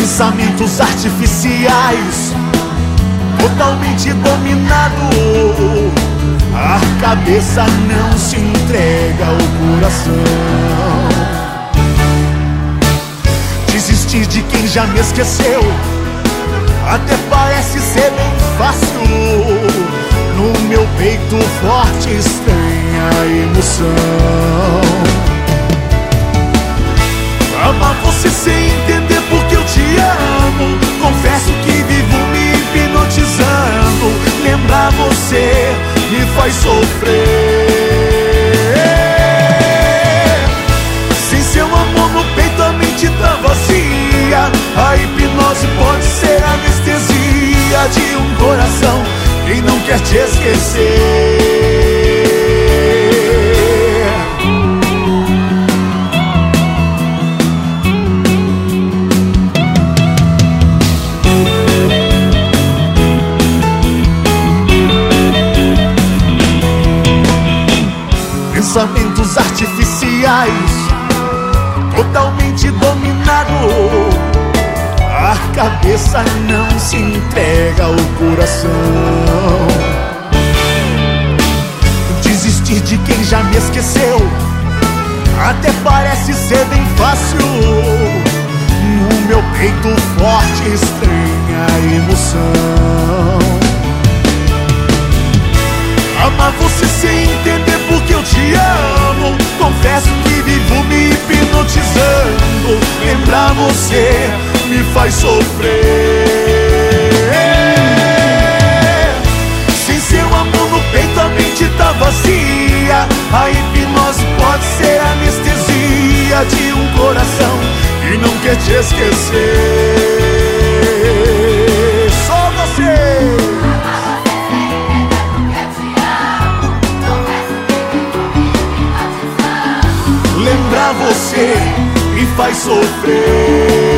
Pensamentos artificiais, totalmente dominado. A cabeça não se entrega ao coração. Desistir de quem já me esqueceu até parece ser bem fácil. No meu peito forte estranha emoção. Amar você sem entender porque eu te amo. Confesso que vivo me hipnotizando. Lembrar você me faz sofrer. Sem seu amor no peito a mente tá vazia. A hipnose pode ser a anestesia de um coração que não quer te esquecer. Pensamentos artificiais, totalmente dominado. A cabeça não se entrega ao coração. Desistir de quem já me esqueceu até parece ser bem fácil. No meu peito forte estranha emoção. Amar você sem entender porque eu te amo. Confesso que vivo me hipnotizando. Lembrar você me faz sofrer. Sem seu amor no peito a mente tá vazia. A hipnose pode ser a anestesia de um coração que não quer te esquecer. Só você. Lembrar você me faz sofrer.